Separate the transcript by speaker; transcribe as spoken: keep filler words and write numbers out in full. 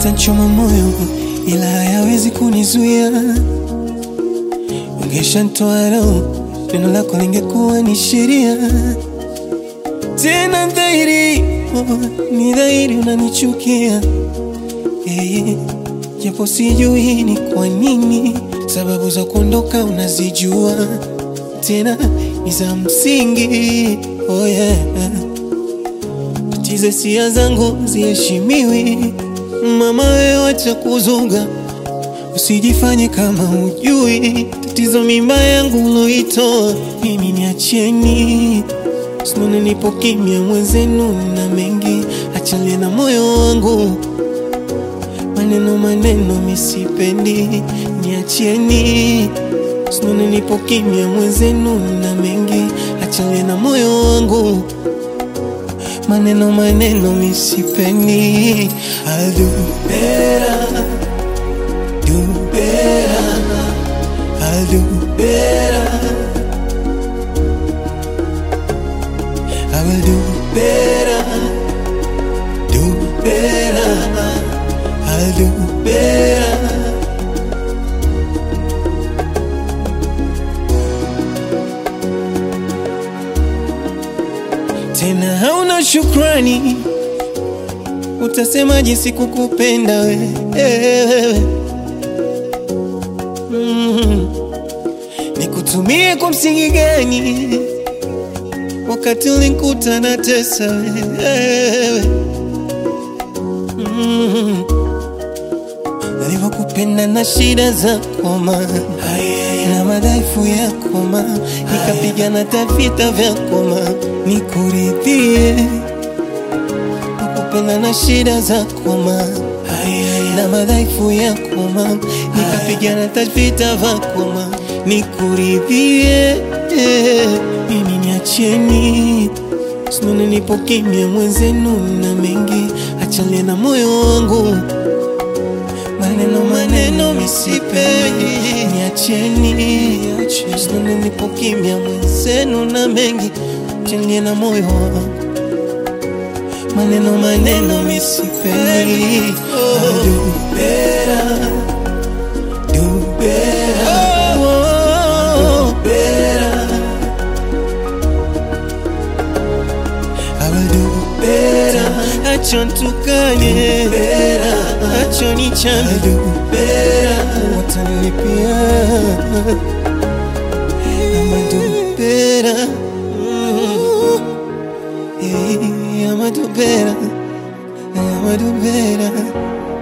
Speaker 1: yatanchoma moyo ila hayawezi kunizuia. Ungeshanitoa roho, neno lako lingekuwa ni sheria. Tena dhahiri, oh, ni dhahiri unanichukia. Hey, japo sijui ni kwa nini, sababu za kuondoka unazijua. Tena ni za msingi, oh yeah. Tatizo hisia zangu ziheshimiwi. Mama wewe wacha kuzunga, usijifanye kama hujui. Tatizo mimba yangu uloitoa, mimi niacheni. Sinone nipo kimya mwenzenu na mengi, achale na moyo wangu. Maneno maneno misipendi, niacheni. Sinone nipo kimya mwenzenu na mengi, achale na moyo wangu. Maneno maneno misipendi. I'll do better, do better, I'll do better, I will do better, do better, I'll do better. Tena hauna shukrani, utasemaje sikukupenda wewe? Mm. Nikutumie kwa msingi gani wakati ulinikuta na tesa wewe? Mm. Nilivyokupenda na shida zako ma, na madhaifu yako ma, nikapigana vita vyako ma, nikuridhie. Nakupenda na shida zako ma, na madhaifu yako ma, nikapigana vita vyako ma, nikuridhie. Mimi niacheni, sinone nipo kimya mwenzenu na mengi, achale na moyo wangu. Maneno maneno misipendi, niacheni. Sinone nipo kimya mwenzenu na mengi, achale na moyo wangu. Maneno maneno misipendi. I'll do better, do better, oh, do better, I will do better. Acha nitukane, acha nichane, I'll do better. Watanilipia, I'ma do better, I'ma do better, I'ma do better.